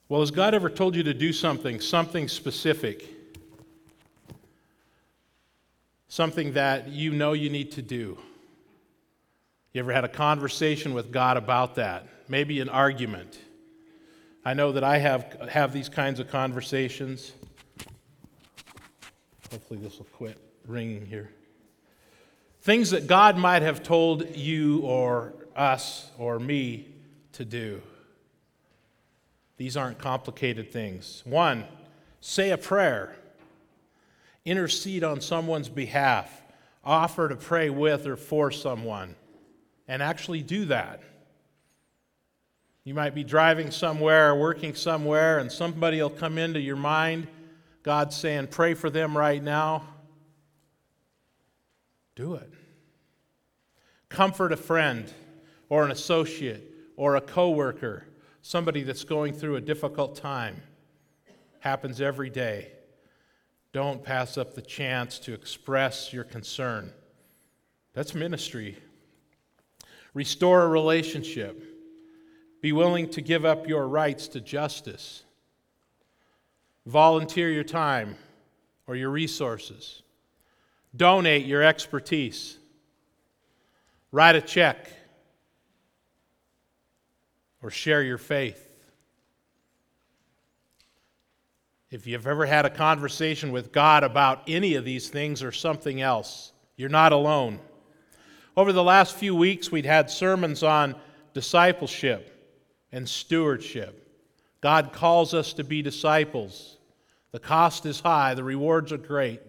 Well, has God ever told you to do something specific? Something that you know you need to do? You ever had a conversation with God about that? Maybe an argument. I know that I have these kinds of conversations. Hopefully this will quit ringing here. Things that God might have told you or us or me to do. These aren't complicated things. One, say a prayer. Intercede on someone's behalf. Offer to pray with or for someone. And actually do that. You might be driving somewhere or working somewhere, and somebody will come into your mind. God's saying, pray for them right now. Do it. Comfort a friend or an associate or a coworker, somebody that's going through a difficult time. Happens every day. Don't pass up the chance to express your concern. That's ministry. Restore a relationship. Be willing to give up your rights to justice. Volunteer your time or your resources. Donate your expertise. Write a check or share your faith. If you've ever had a conversation with God about any of these things or something else, you're not alone. Over the last few weeks, we'd had sermons on discipleship and stewardship. God calls us to be disciples. The cost is high, the rewards are great.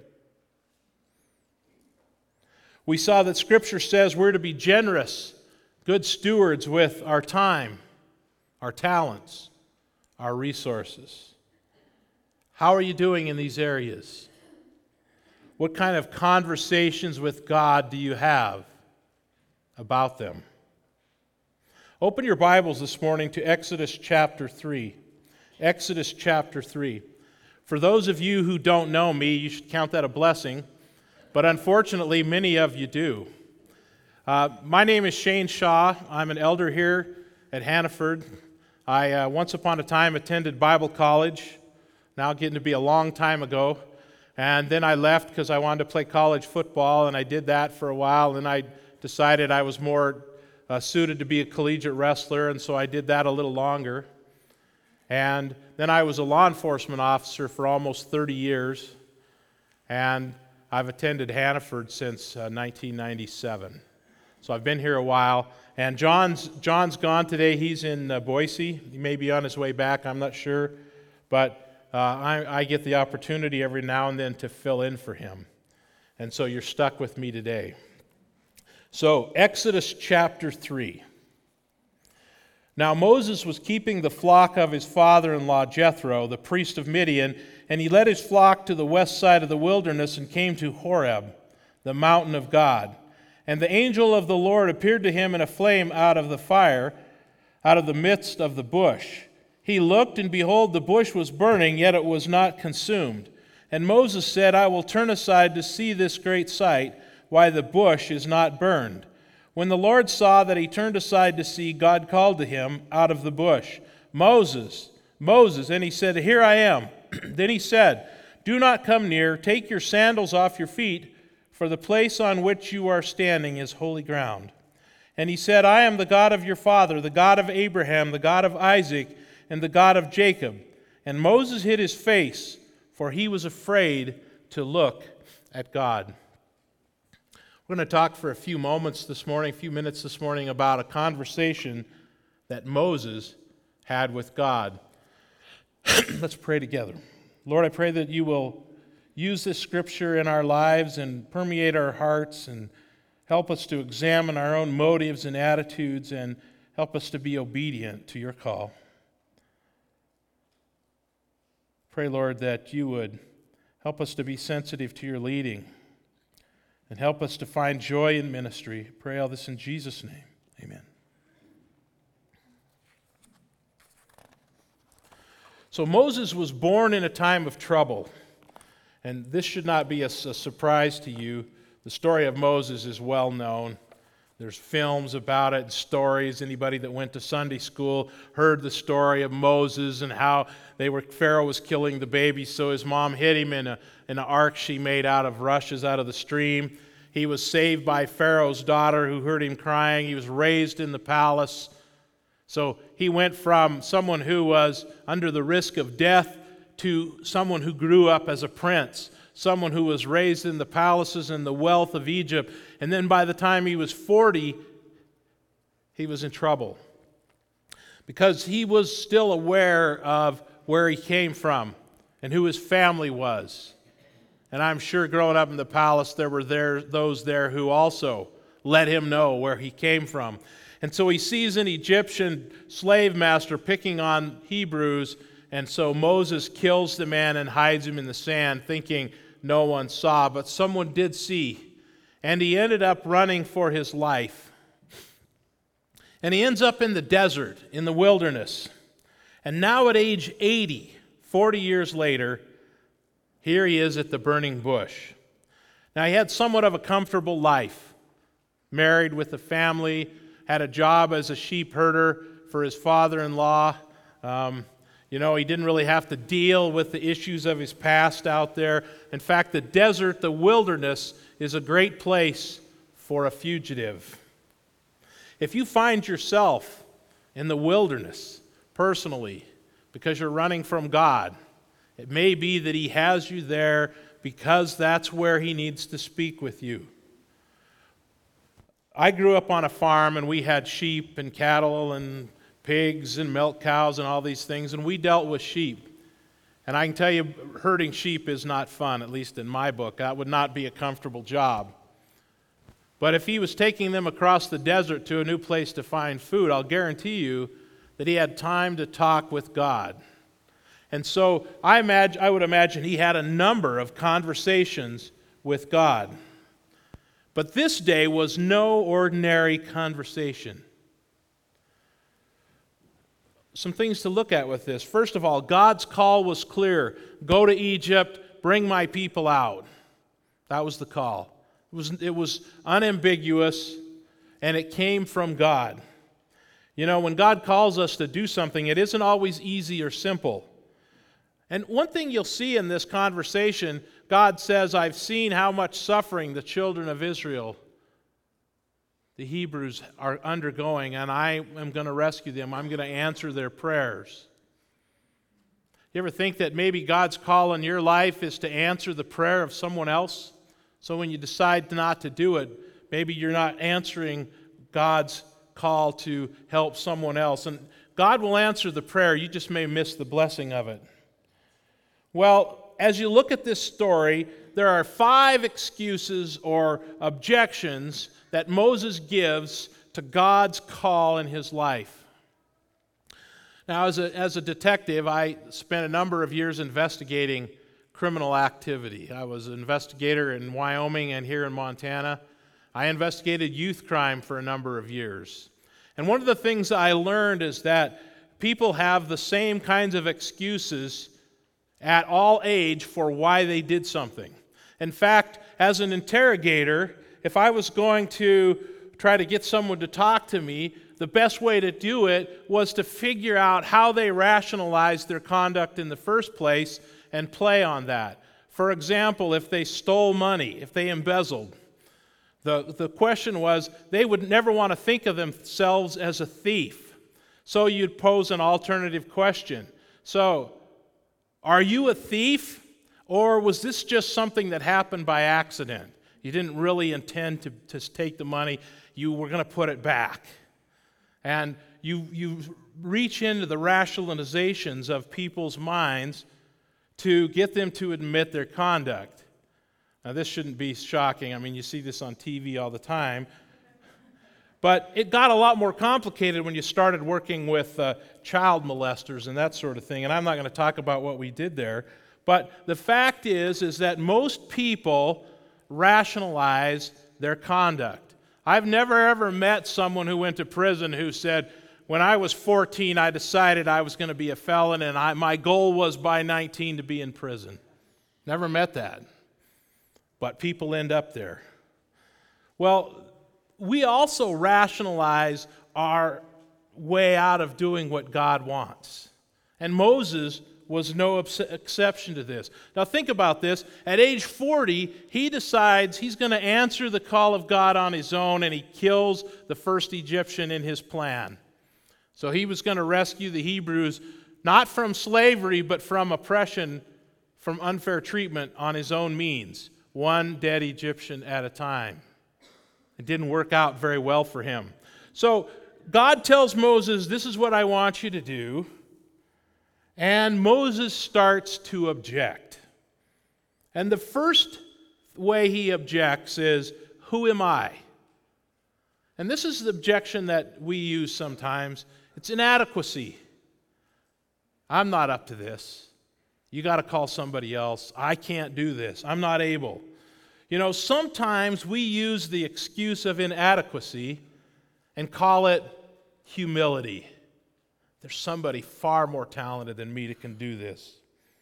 We saw that Scripture says we're to be generous, good stewards with our time, our talents, our resources. How are you doing in these areas? What kind of conversations with God do you have about them? Open your Bibles this morning to Exodus chapter 3. Exodus chapter 3. For those of you who don't know me, you should count that a blessing, but unfortunately, many of you do. My name is Shane Shaw. I'm an elder here at Hannaford. I once upon a time attended Bible college, now getting to be a long time ago, and then I left because I wanted to play college football, and I did that for a while, and I decided I was more suited to be a collegiate wrestler, and so I did that a little longer. And then I was a law enforcement officer for almost 30 years, and I've attended Hannaford since 1997. So I've been here a while. And John's gone today. He's in Boise. He may be on his way back. I'm not sure. But I get the opportunity every now and then to fill in for him. And so you're stuck with me today. So Exodus chapter 3. Now Moses was keeping the flock of his father-in-law Jethro, the priest of Midian, and he led his flock to the west side of the wilderness and came to Horeb, the mountain of God. And the angel of the Lord appeared to him in a flame out of the fire, out of the midst of the bush. He looked, and behold, the bush was burning, yet it was not consumed. And Moses said, I will turn aside to see this great sight, why the bush is not burned. When the Lord saw that he turned aside to see, God called to him out of the bush, Moses, Moses. And he said, Here I am. Then he said, Do not come near. Take your sandals off your feet, for the place on which you are standing is holy ground. And he said, I am the God of your father, the God of Abraham, the God of Isaac, and the God of Jacob. And Moses hid his face, for he was afraid to look at God. We're going to talk for a few minutes this morning about a conversation that Moses had with God. Let's pray together. Lord, I pray that you will use this scripture in our lives and permeate our hearts and help us to examine our own motives and attitudes and help us to be obedient to your call. Pray, Lord, that you would help us to be sensitive to your leading and help us to find joy in ministry. Pray all this in Jesus' name. Amen. So Moses was born in a time of trouble, and this should not be a surprise to you. The story of Moses is well known. There's films about it, stories. Anybody that went to Sunday school heard the story of Moses and how Pharaoh was killing the baby, so his mom hid him in an ark she made out of rushes out of the stream. He was saved by Pharaoh's daughter who heard him crying. He was raised in the palace. So he went from someone who was under the risk of death to someone who grew up as a prince, someone who was raised in the palaces and the wealth of Egypt. And then by the time he was 40, he was in trouble because he was still aware of where he came from and who his family was. And I'm sure growing up in the palace, there were those there who also let him know where he came from. And so he sees an Egyptian slave master picking on Hebrews, and so Moses kills the man and hides him in the sand, thinking no one saw, but someone did see. And he ended up running for his life. And he ends up in the desert, in the wilderness. And now at age 80, 40 years later, here he is at the burning bush. Now he had somewhat of a comfortable life. Married with a family, had a job as a sheep herder for his father-in-law. He didn't really have to deal with the issues of his past out there. In fact, the desert, the wilderness, is a great place for a fugitive. If you find yourself in the wilderness personally because you're running from God, it may be that He has you there because that's where He needs to speak with you. I grew up on a farm and we had sheep and cattle and pigs and milk cows and all these things, and we dealt with sheep. And I can tell you, herding sheep is not fun, at least in my book. That would not be a comfortable job. But if he was taking them across the desert to a new place to find food, I'll guarantee you that he had time to talk with God. And so I would imagine he had a number of conversations with God. But this day was no ordinary conversation. Some things to look at with this. First of all, God's call was clear. Go to Egypt, bring my people out. That was the call. It was unambiguous, and it came from God. When God calls us to do something, it isn't always easy or simple. And one thing you'll see in this conversation, God says, I've seen how much suffering the children of Israel, the Hebrews, are undergoing, and I am going to rescue them. I'm going to answer their prayers. You ever think that maybe God's call in your life is to answer the prayer of someone else? So when you decide not to do it, maybe you're not answering God's call to help someone else. And God will answer the prayer, you just may miss the blessing of it. Well, as you look at this story, there are 5 excuses or objections that Moses gives to God's call in his life. Now, as a detective, I spent a number of years investigating criminal activity. I was an investigator in Wyoming and here in Montana. I investigated youth crime for a number of years. And one of the things I learned is that people have the same kinds of excuses at all age for why they did something. In fact, as an interrogator, if I was going to try to get someone to talk to me, the best way to do it was to figure out how they rationalized their conduct in the first place and play on that. For example, if they stole money, if they embezzled, the question was they would never want to think of themselves as a thief. So you'd pose an alternative question. So, are you a thief, or was this just something that happened by accident? You didn't really intend to take the money. You were going to put it back. And you reach into the rationalizations of people's minds to get them to admit their conduct. Now, this shouldn't be shocking. I mean, you see this on TV all the time. But it got a lot more complicated when you started working with child molesters and that sort of thing. And I'm not going to talk about what we did there. But the fact is that most people rationalize their conduct. I've never ever met someone who went to prison who said, when I was 14, I decided I was going to be a felon, and my goal was by 19 to be in prison. Never met that. But people end up there. Well, we also rationalize our way out of doing what God wants. And Moses was no exception to this. Now think about this. At age 40, he decides he's going to answer the call of God on his own, and he kills the first Egyptian in his plan. So he was going to rescue the Hebrews, not from slavery, but from oppression, from unfair treatment on his own means, one dead Egyptian at a time. It didn't work out very well for him. So God tells Moses, this is what I want you to do. And Moses starts to object. And the first way he objects is, who am I? And this is the objection that we use sometimes. It's inadequacy. I'm not up to this. You got to call somebody else. I can't do this. I'm not able. You know, sometimes we use the excuse of inadequacy and call it humility. There's somebody far more talented than me that can do this.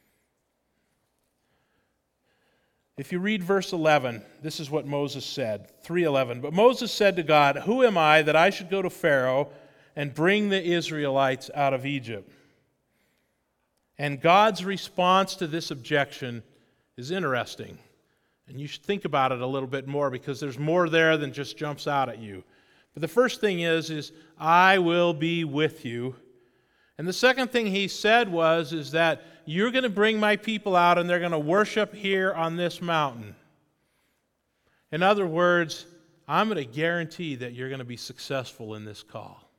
If you read verse 11, this is what Moses said, 3:11. But Moses said to God, who am I that I should go to Pharaoh and bring the Israelites out of Egypt? And God's response to this objection is interesting. And you should think about it a little bit more, because there's more there than just jumps out at you. But the first thing is I will be with you. And the second thing he said is that you're going to bring my people out and they're going to worship here on this mountain. In other words, I'm going to guarantee that you're going to be successful in this call.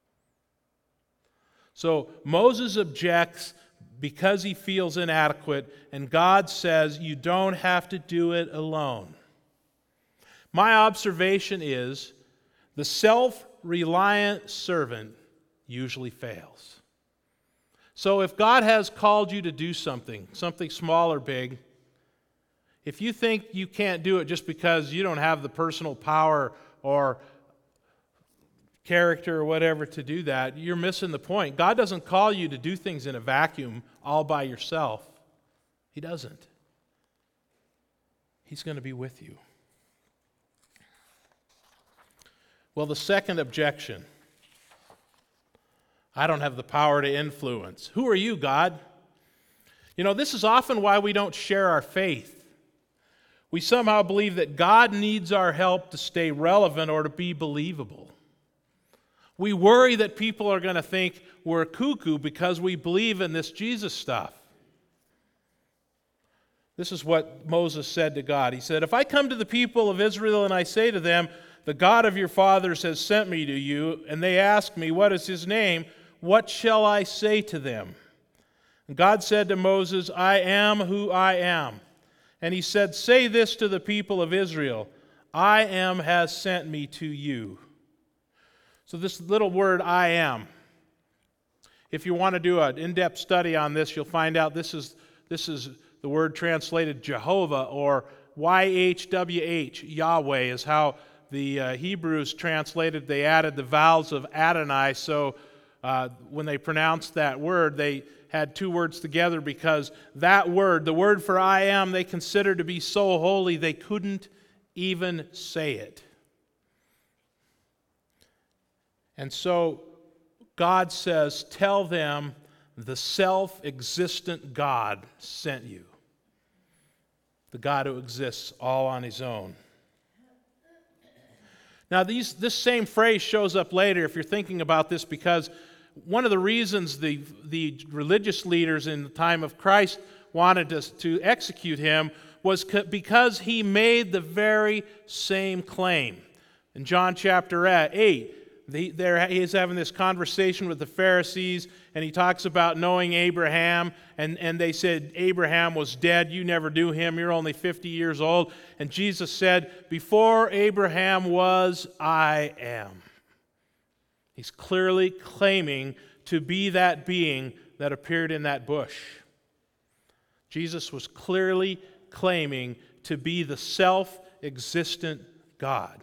So Moses objects because he feels inadequate, and God says you don't have to do it alone. My observation is the self-reliant servant usually fails. So if God has called you to do something small or big, if you think you can't do it just because you don't have the personal power or character or whatever to do that, you're missing the point. God doesn't call you to do things in a vacuum all by yourself. He doesn't. He's going to be with you. Well, the second objection, I don't have the power to influence. Who are you, God? You know, this is often why we don't share our faith. We somehow believe that God needs our help to stay relevant or to be believable. We worry that people are going to think we're cuckoo because we believe in this Jesus stuff. This is what Moses said to God. He said, if I come to the people of Israel and I say to them, the God of your fathers has sent me to you, and they ask me, what is his name? What shall I say to them? And God said to Moses, I am who I am. And he said, say this to the people of Israel, I am has sent me to you. So this little word, I am, if you want to do an in-depth study on this, you'll find out this is the word translated Jehovah, or YHWH, Yahweh, is how the Hebrews translated. They added the vowels of Adonai, so when they pronounced that word, they had two words together because that word, the word for I am, they considered to be so holy they couldn't even say it. And so God says, tell them the self-existent God sent you. The God who exists all on his own. Now, this same phrase shows up later if you're thinking about this, because one of the reasons the religious leaders in the time of Christ wanted to execute him was because he made the very same claim. In John chapter 8, he is having this conversation with the Pharisees, and he talks about knowing Abraham, and they said, Abraham was dead, you never knew him, you're only 50 years old. And Jesus said, before Abraham was, I am. He's clearly claiming to be that being that appeared in that bush. Jesus was clearly claiming to be the self-existent God.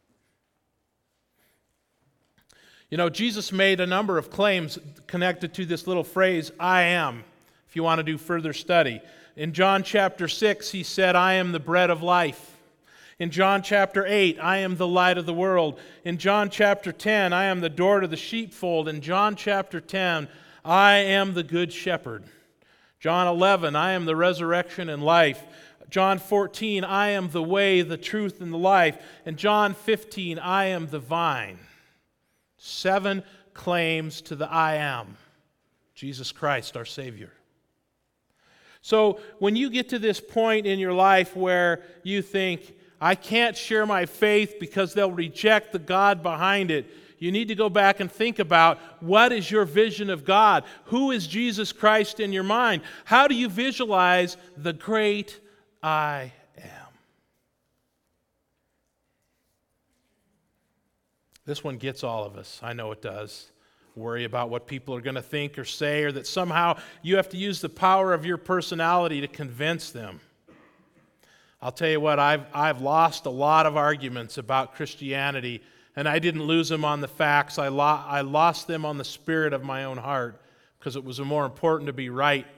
You know, Jesus made a number of claims connected to this little phrase, I am, if you want to do further study. In John chapter 6, he said, I am the bread of life. In John chapter 8, I am the light of the world. In John chapter 10, I am the door to the sheepfold. In John chapter 10, I am the good shepherd. John 11, I am the resurrection and life. John 14, I am the way, the truth, and the life. And John 15, I am the vine. 7 claims to the I am, Jesus Christ, our Savior. So when you get to this point in your life where you think, I can't share my faith because they'll reject the God behind it, you need to go back and think about, what is your vision of God? Who is Jesus Christ in your mind? How do you visualize the great I am? This one gets all of us. I know it does. Worry about what people are going to think or say, or that somehow you have to use the power of your personality to convince them. I'll tell you what, I've lost a lot of arguments about Christianity, and I didn't lose them on the facts. I lost them on the spirit of my own heart, because it was more important to be right.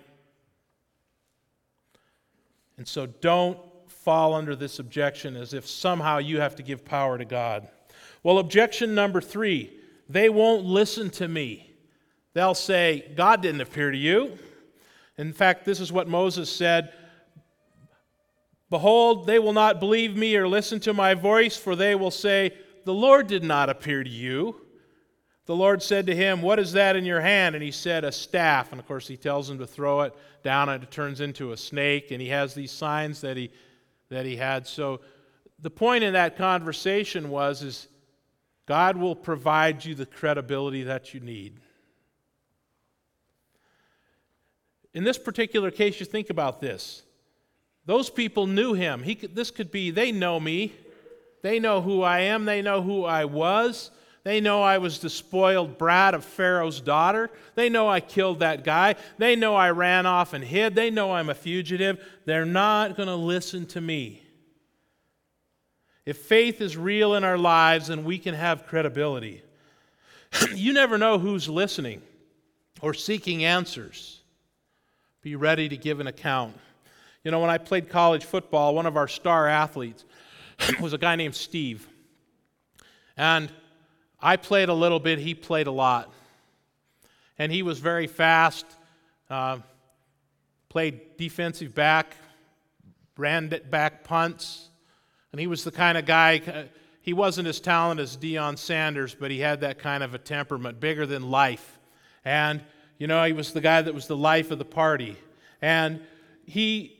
And so don't fall under this objection as if somehow you have to give power to God. Well, objection number 3, they won't listen to me. They'll say, God didn't appear to you. In fact, this is what Moses said, behold, they will not believe me or listen to my voice, for they will say, the Lord did not appear to you. The Lord said to him, what is that in your hand? And he said, a staff. And of course, he tells him to throw it down, and it turns into a snake. And he has these signs that he had. So the point in that conversation is God will provide you the credibility that you need. In this particular case, you think about this. Those people knew him. This could be, they know me. They know who I am. They know who I was. They know I was the spoiled brat of Pharaoh's daughter. They know I killed that guy. They know I ran off and hid. They know I'm a fugitive. They're not going to listen to me. If faith is real in our lives, then we can have credibility. You never know who's listening or seeking answers. Be ready to give an account. You know, when I played college football, one of our star athletes was a guy named Steve. And I played a little bit, he played a lot. And he was very fast, played defensive back, ran back punts. And he was the kind of guy, he wasn't as talented as Deion Sanders, but he had that kind of a temperament, bigger than life. And, you know, he was the guy that was the life of the party. And he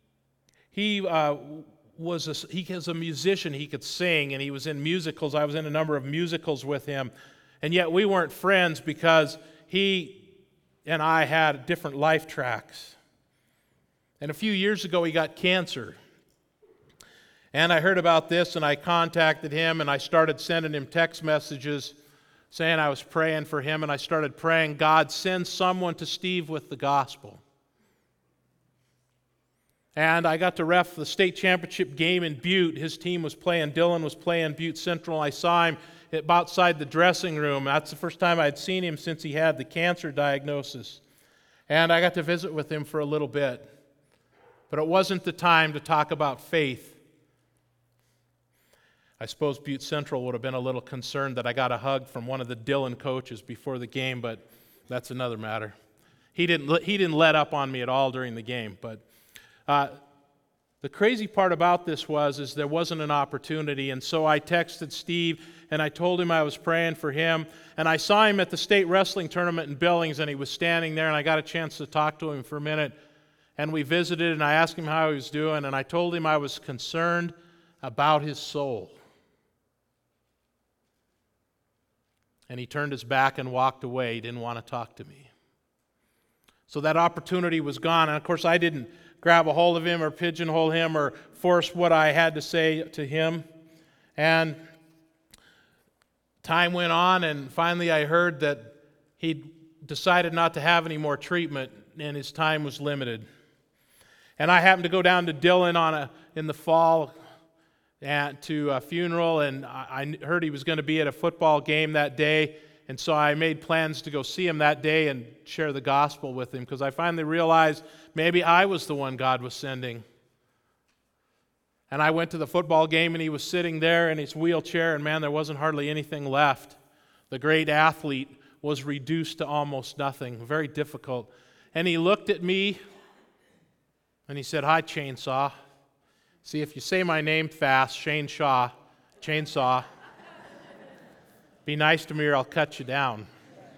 was a musician. He could sing, and he was in musicals. I was in a number of musicals with him. And yet we weren't friends because he and I had different life tracks. And a few years ago, he got cancer. And I heard about this, and I contacted him, and I started sending him text messages saying I was praying for him, and I started praying, God, send someone to Steve with the gospel. And I got to ref the state championship game in Butte. His team was playing, Dillon was playing Butte Central. I saw him outside the dressing room. That's the first time I'd seen him since he had the cancer diagnosis. And I got to visit with him for a little bit. But it wasn't the time to talk about faith. I suppose Butte Central would have been a little concerned that I got a hug from one of the Dillon coaches before the game, but that's another matter. He didn't let up on me at all during the game, but the crazy part about this is there wasn't an opportunity, and so I texted Steve, and I told him I was praying for him, and I saw him at the state wrestling tournament in Billings, and he was standing there, and I got a chance to talk to him for a minute, and we visited, and I asked him how he was doing, and I told him I was concerned about his soul. And he turned his back and walked away. He didn't want to talk to me. So that opportunity was gone, and of course I didn't grab a hold of him or pigeonhole him or force what I had to say to him. And time went on, and finally I heard that he decided not to have any more treatment, and his time was limited. And I happened to go down to Dillon in the fall to a funeral, and I heard he was going to be at a football game that day, and so I made plans to go see him that day and share the gospel with him, because I finally realized maybe I was the one God was sending. And I went to the football game, and he was sitting there in his wheelchair, and man, there wasn't hardly anything left. The great athlete was reduced to almost nothing, very difficult. And he looked at me, and he said, "Hi, Chainsaw." See, if you say my name fast, Shane Shaw, Chainsaw, be nice to me or I'll cut you down.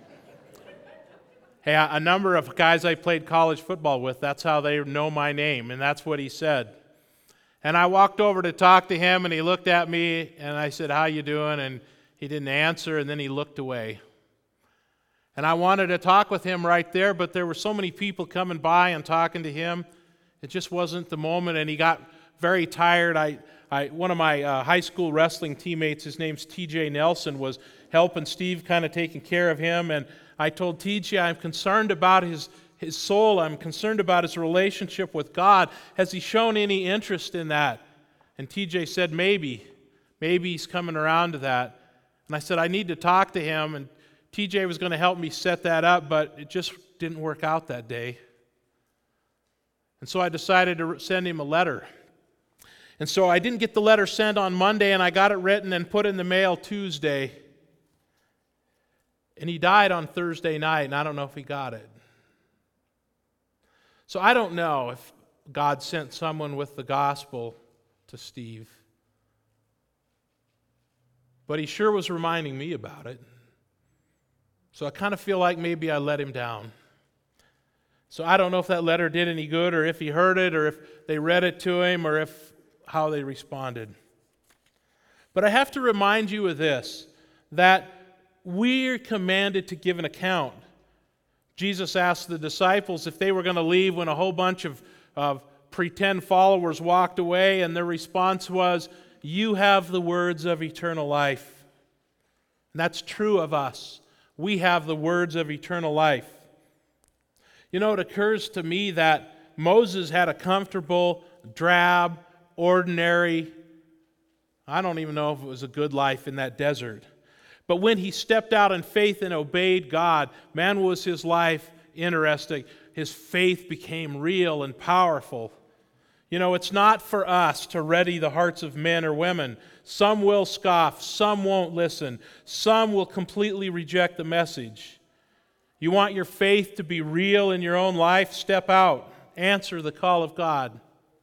Hey, a number of guys I played college football with, that's how they know my name, and that's what he said. And I walked over to talk to him, and he looked at me, and I said, "How you doing?" And he didn't answer, and then he looked away. And I wanted to talk with him right there, but there were so many people coming by and talking to him. It just wasn't the moment, and he got very tired. One of my high school wrestling teammates, his name's TJ Nelson, was helping Steve, kind of taking care of him, and I told TJ, I'm concerned about his soul. I'm concerned about his relationship with God. Has he shown any interest in that? And TJ said, maybe he's coming around to that. And I said, I need to talk to him, and TJ was going to help me set that up, but it just didn't work out that day. And so I decided to send him a letter. And so I didn't get the letter sent on Monday, and I got it written and put in the mail Tuesday. And he died on Thursday night, and I don't know if he got it. So I don't know if God sent someone with the gospel to Steve. But he sure was reminding me about it. So I kind of feel like maybe I let him down. So I don't know if that letter did any good, or if he heard it, or if they read it to him, or how they responded. But I have to remind you of this, that we're commanded to give an account. Jesus asked the disciples if they were going to leave when a whole bunch of pretend followers walked away, and their response was, "You have the words of eternal life." And that's true of us. We have the words of eternal life. You know, it occurs to me that Moses had a comfortable, drab, ordinary, I don't even know if it was a good life in that desert. But when he stepped out in faith and obeyed God, man, was his life interesting. His faith became real and powerful. You know, it's not for us to ready the hearts of men or women. Some will scoff, some won't listen, some will completely reject the message. You want your faith to be real in your own life? Step out. Answer the call of God.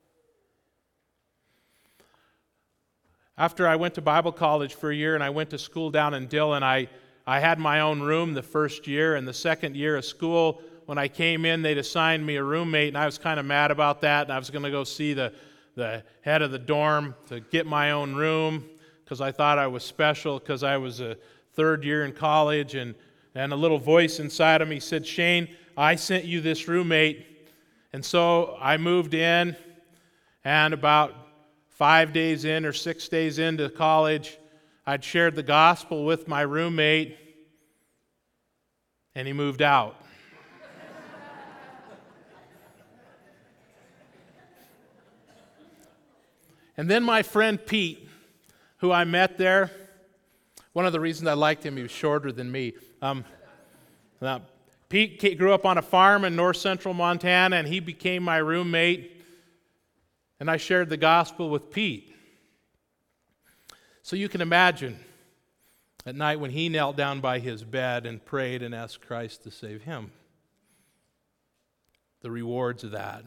After I went to Bible college for a year and I went to school down in Dillon, I had my own room the first year, and the second year of school, when I came in, they'd assigned me a roommate, and I was kind of mad about that, and I was going to go see the head of the dorm to get my own room because I thought I was special because I was a third year in college, and a little voice inside of me said, "Shane, I sent you this roommate." And so I moved in, and about 5 days in or 6 days into college, I'd shared the gospel with my roommate, and he moved out. And then my friend Pete, who I met there, one of the reasons I liked him, he was shorter than me. Pete grew up on a farm in north central Montana, and he became my roommate. And I shared the gospel with Pete. So you can imagine at night when he knelt down by his bed and prayed and asked Christ to save him. The rewards of that.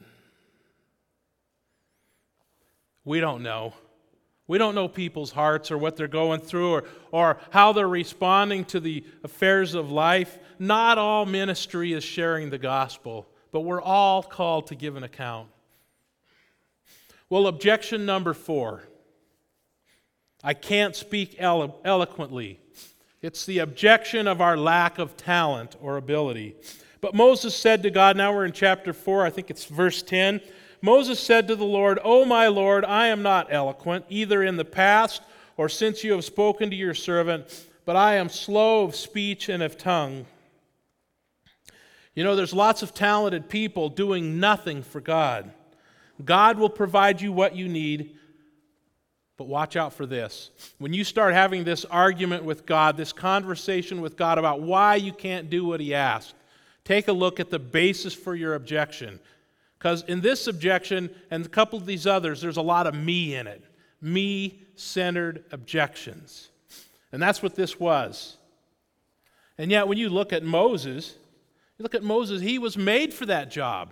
We don't know. We don't know people's hearts or what they're going through or how they're responding to the affairs of life. Not all ministry is sharing the gospel, but we're all called to give an account. Well, objection number 4. I can't speak eloquently. It's the objection of our lack of talent or ability. But Moses said to God, now we're in chapter 4, I think it's verse 10. Moses said to the Lord, "O my Lord, I am not eloquent, either in the past or since you have spoken to your servant, but I am slow of speech and of tongue." You know, there's lots of talented people doing nothing for God. God will provide you what you need, but watch out for this. When you start having this argument with God, this conversation with God about why you can't do what He asked, take a look at the basis for your objection. Because in this objection and a couple of these others, there's a lot of me in it. Me-centered objections. And that's what this was. And yet when you look at Moses, he was made for that job.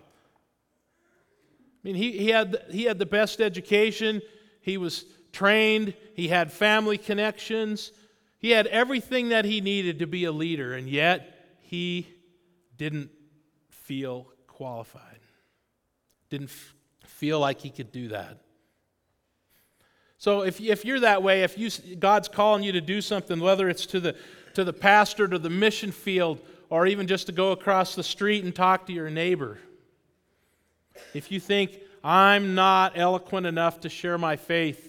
I mean, he had the best education. He was trained. He had family connections. He had everything that he needed to be a leader, and yet he didn't feel qualified. Didn't feel like he could do that. So if you're that way, if God's calling you to do something, whether it's to the pastor, to the mission field, or even just to go across the street and talk to your neighbor, if you think, I'm not eloquent enough to share my faith,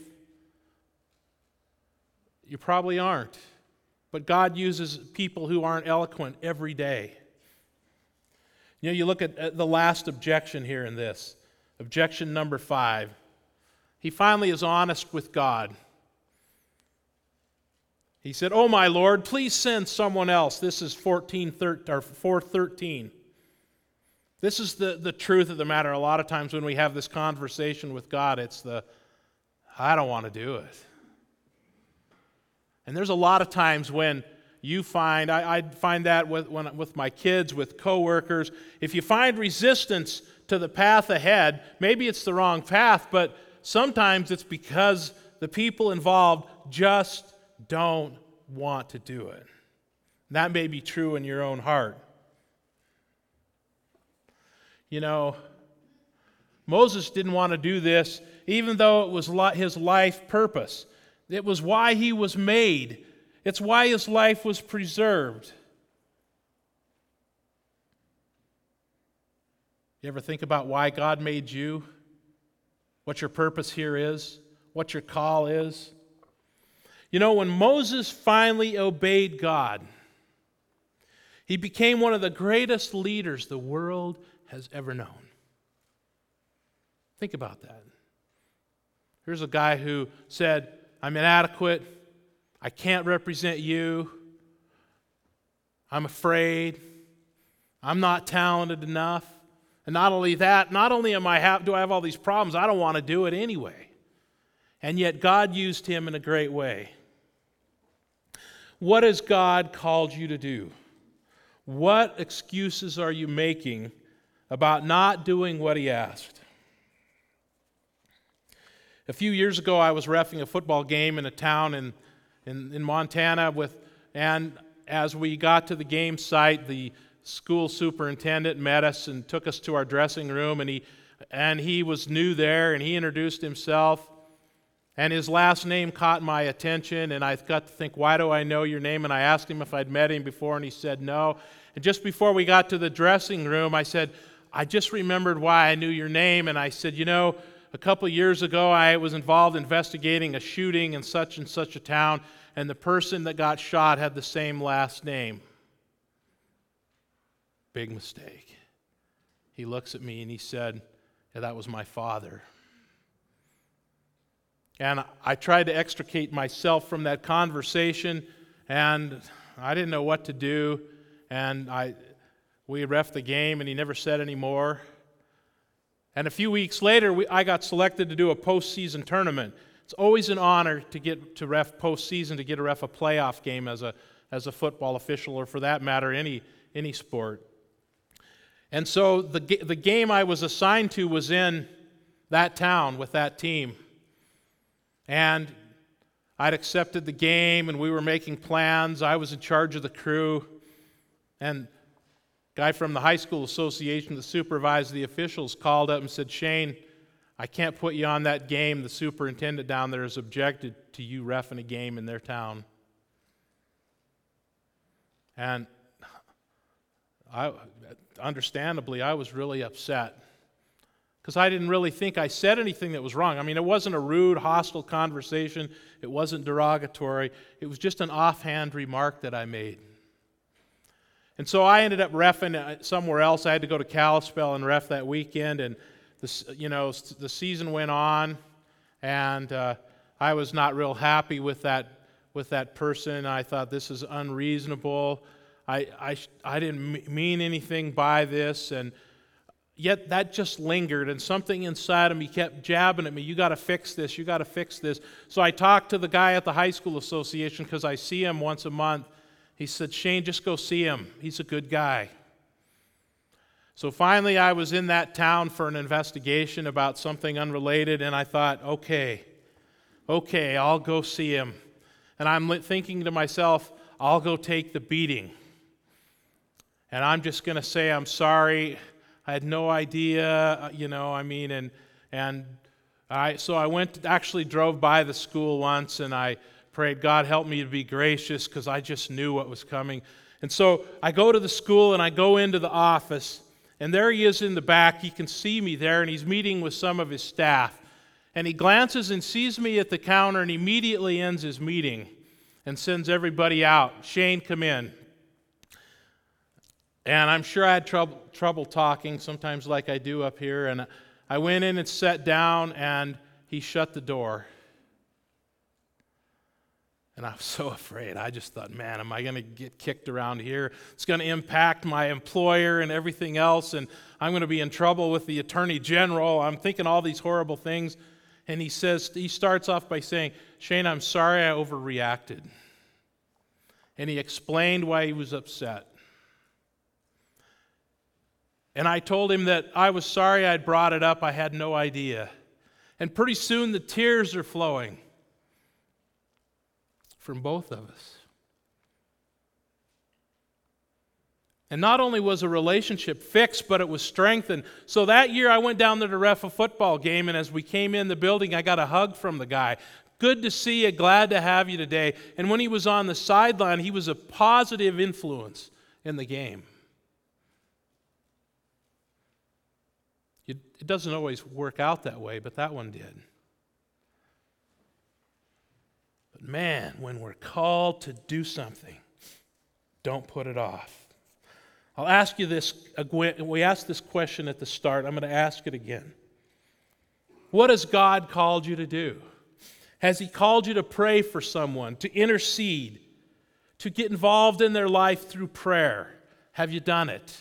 you probably aren't. But God uses people who aren't eloquent every day. You know, you look at the last objection here in this, objection number 5. He finally is honest with God. He said, "Oh, my Lord, please send someone else." This is 4:13. This is the truth of the matter. A lot of times when we have this conversation with God, it's I don't want to do it. And there's a lot of times when you find, I find that with my kids, with coworkers, if you find resistance to the path ahead, maybe it's the wrong path, but sometimes it's because the people involved just don't want to do it. That may be true in your own heart. You know, Moses didn't want to do this, even though it was his life purpose. It was why he was made. It's why his life was preserved. You ever think about why God made you? What your purpose here is? What your call is? You know, when Moses finally obeyed God, he became one of the greatest leaders the world has ever known. Think about that. Here's a guy who said, I'm inadequate. I can't represent you. I'm afraid. I'm not talented enough. And not only that, not only do I have all these problems, I don't want to do it anyway. And yet God used him in a great way. What has God called you to do? What excuses are you making about not doing what he asked? A few years ago, I was reffing a football game in a town in Montana, and as we got to the game site, the school superintendent met us and took us to our dressing room, and he was new there, and he introduced himself, and his last name caught my attention, and I got to think, why do I know your name? And I asked him if I'd met him before, and he said no. And just before we got to the dressing room, I said, I just remembered why I knew your name, and I said, you know, a couple of years ago, I was involved investigating a shooting in such and such a town, and the person that got shot had the same last name. Big mistake. He looks at me and he said, yeah, that was my father. And I tried to extricate myself from that conversation, and I didn't know what to do, and we reffed the game, and he never said any more. And a few weeks later, I got selected to do a postseason tournament. It's always an honor to get to ref postseason, to get to ref a playoff game as a football official, or for that matter, any sport. And so the game I was assigned to was in that town with that team. And I'd accepted the game, and we were making plans. I was in charge of the crew. And guy from the high school association that supervised the officials called up and said, Shane, I can't put you on that game. The superintendent down there has objected to you reffing a game in their town. And understandably, I was really upset because I didn't really think I said anything that was wrong. I mean, it wasn't a rude, hostile conversation. It wasn't derogatory. It was just an offhand remark that I made. And so I ended up reffing somewhere else. I had to go to Kalispell and ref that weekend, and the season went on, and I was not real happy with that person. I thought, this is unreasonable. I didn't mean anything by this, and yet that just lingered, and something inside of me kept jabbing at me. You got to fix this. You got to fix this. So I talked to the guy at the high school association because I see him once a month. He said, Shane, just go see him. He's a good guy. So finally I was in that town for an investigation about something unrelated, and I thought, okay, I'll go see him. And I'm thinking to myself, I'll go take the beating. And I'm just going to say, I'm sorry. I had no idea, so I actually drove by the school once, and I prayed, God, help me to be gracious, because I just knew what was coming. And so I go to the school, and I go into the office, and there he is in the back. He can see me there, and he's meeting with some of his staff. And he glances and sees me at the counter, and immediately ends his meeting and sends everybody out. Shane, come in. And I'm sure I had trouble talking, sometimes like I do up here. And I went in and sat down, and he shut the door. And I was so afraid. I just thought, man, am I going to get kicked around here? It's going to impact my employer and everything else, and I'm going to be in trouble with the attorney general. I'm thinking all these horrible things. And he starts off by saying, Shane, I'm sorry I overreacted. And he explained why he was upset. And I told him that I was sorry I'd brought it up. I had no idea. And pretty soon the tears are flowing from both of us. And not only was a relationship fixed, but it was strengthened. So that year I went down to the ref a football game, and as we came in the building, I got a hug from the guy. Good to see you, glad to have you today. And when he was on the sideline, he was a positive influence in the game. It doesn't always work out that way, but that one did. But man, when we're called to do something, don't put it off. I'll ask you this. We asked this question at the start. I'm going to ask it again. What has God called you to do? Has He called you to pray for someone, to intercede, to get involved in their life through prayer? Have you done it?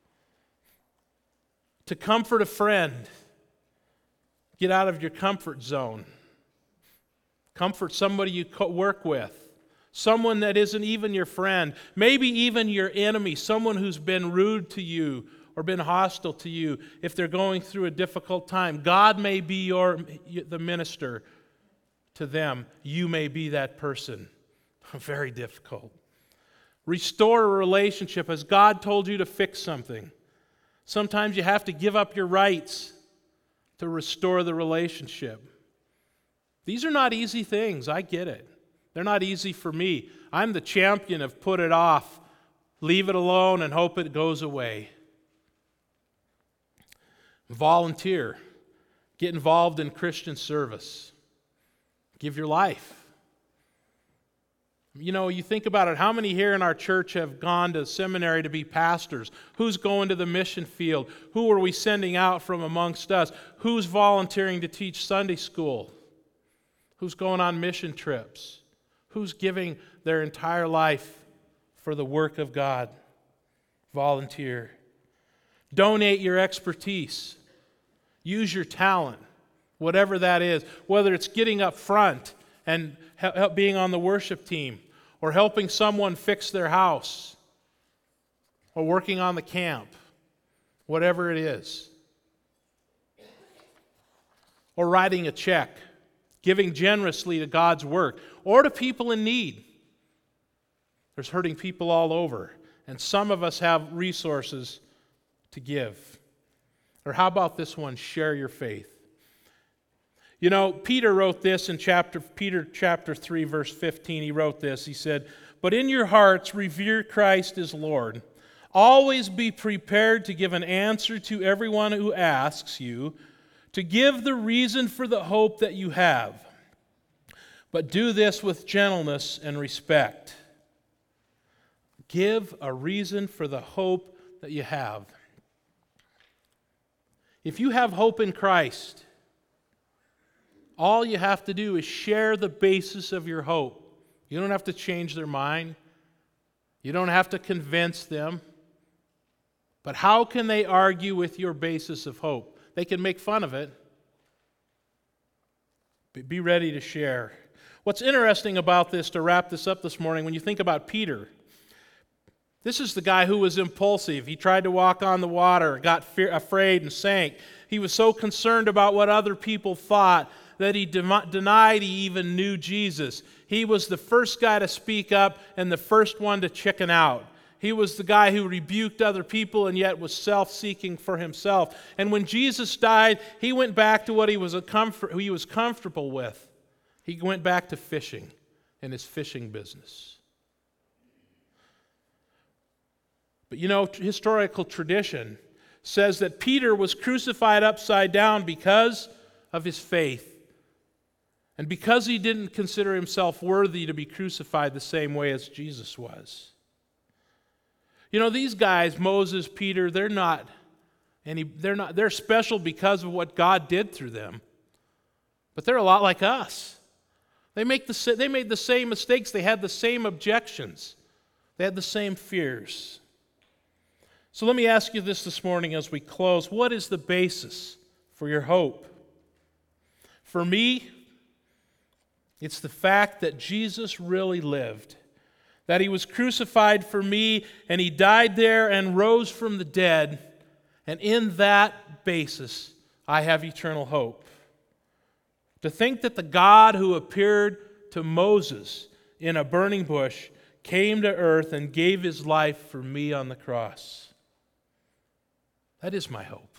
To comfort a friend, get out of your comfort zone. Comfort somebody you work with, someone that isn't even your friend, maybe even your enemy, someone who's been rude to you or been hostile to you if they're going through a difficult time. God may be the minister to them. You may be that person. Very difficult. Restore a relationship as God told you to fix something. Sometimes you have to give up your rights to restore the relationship. These are not easy things. I get it. They're not easy for me. I'm the champion of put it off, leave it alone, and hope it goes away. Volunteer. Get involved in Christian service. Give your life. You know, you think about it, how many here in our church have gone to seminary to be pastors? Who's going to the mission field? Who are we sending out from amongst us? Who's volunteering to teach Sunday school? Who's going on mission trips? Who's giving their entire life for the work of God? Volunteer. Donate your expertise. Use your talent, whatever that is, whether it's getting up front and being on the worship team, or helping someone fix their house, or working on the camp, whatever it is. Or writing a check, giving generously to God's work, or to people in need. There's hurting people all over, and some of us have resources to give. Or how about this one, share your faith? You know, Peter wrote this in Peter chapter 3, verse 15. He wrote this. He said, "But in your hearts revere Christ as Lord. Always be prepared to give an answer to everyone who asks you, to give the reason for the hope that you have. But do this with gentleness and respect." Give a reason for the hope that you have. If you have hope in Christ, all you have to do is share the basis of your hope. You don't have to change their mind. You don't have to convince them. But how can they argue with your basis of hope? They can make fun of it. But be ready to share. What's interesting about this, to wrap this up this morning, when you think about Peter, this is the guy who was impulsive. He tried to walk on the water, got afraid, and sank. He was so concerned about what other people thought that he denied he even knew Jesus. He was the first guy to speak up and the first one to chicken out. He was the guy who rebuked other people and yet was self-seeking for himself. And when Jesus died, he went back to what he was comfortable with. He went back to fishing and his fishing business. But you know, historical tradition says that Peter was crucified upside down because of his faith. And because he didn't consider himself worthy to be crucified the same way as Jesus was. You know, these guys, Moses, Peter, they're special because of what God did through them. But they're a lot like us. They made the same mistakes. They had the same objections. They had the same fears. So let me ask you this morning as we close. What is the basis for your hope? For me, it's the fact that Jesus really lived, that he was crucified for me, and he died there and rose from the dead, and in that basis, I have eternal hope. To think that the God who appeared to Moses in a burning bush came to earth and gave his life for me on the cross. That is my hope.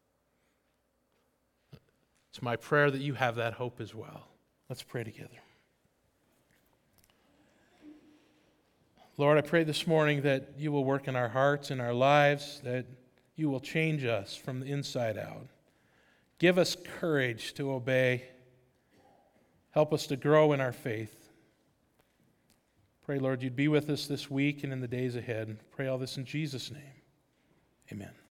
It's my prayer that you have that hope as well. Let's pray together. Lord, I pray this morning that you will work in our hearts and our lives, that you will change us from the inside out. Give us courage to obey. Help us to grow in our faith. Pray, Lord, you'd be with us this week and in the days ahead. Pray all this in Jesus' name. Amen.